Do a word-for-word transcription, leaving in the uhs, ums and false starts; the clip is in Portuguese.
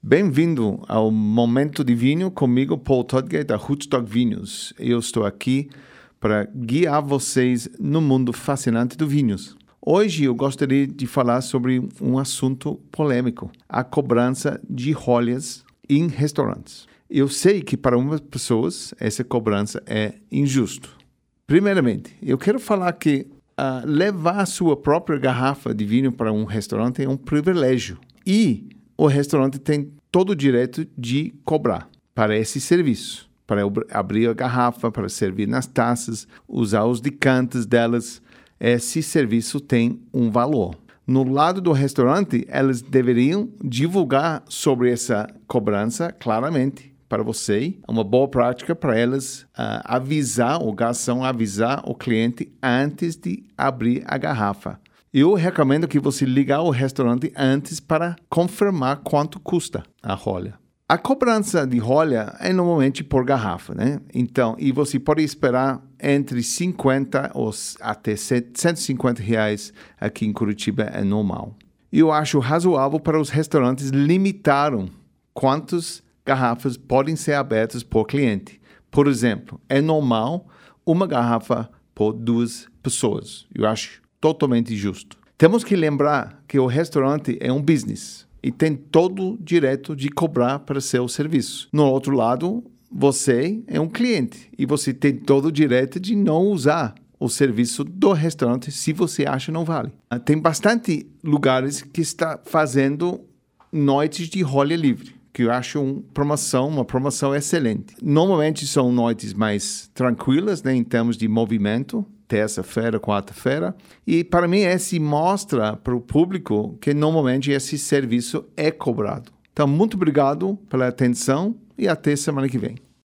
Bem-vindo ao Momento de Vinho comigo, Paul Todgate, da Rootstock Vinhos. Eu estou aqui para guiar vocês no mundo fascinante dos vinhos. Hoje eu gostaria de falar sobre um assunto polêmico, a cobrança de rolhas em restaurantes. Eu sei que para algumas pessoas essa cobrança é injusta. Primeiramente, eu quero falar que uh, levar a sua própria garrafa de vinho para um restaurante é um privilégio. E o restaurante tem todo o direito de cobrar para esse serviço, para abrir a garrafa, para servir nas taças, usar os decantes delas. Esse serviço tem um valor. No lado do restaurante, eles deveriam divulgar sobre essa cobrança claramente para você. É uma boa prática para elas uh, avisar, o garçom avisar o cliente antes de abrir a garrafa. Eu recomendo que você ligue ao restaurante antes para confirmar quanto custa a rolha. A cobrança de rolha é normalmente por garrafa, né? Então, e você pode esperar entre cinquenta ou até cento e cinquenta reais aqui em Curitiba é normal. Eu acho razoável para os restaurantes limitarem quantas garrafas podem ser abertas por cliente. Por exemplo, é normal uma garrafa por duas pessoas. Eu acho totalmente justo. Temos que lembrar que o restaurante é um business e tem todo o direito de cobrar para seu serviço. No outro lado, você é um cliente e você tem todo o direito de não usar o serviço do restaurante se você acha que não vale. Tem bastante lugares que estão fazendo noites de rolha livre, que eu acho uma promoção, uma promoção excelente. Normalmente são noites mais tranquilas, né, em termos de movimento, terça-feira, quarta-feira. E para mim, esse mostra para o público que normalmente esse serviço é cobrado. Então, muito obrigado pela atenção e até semana que vem.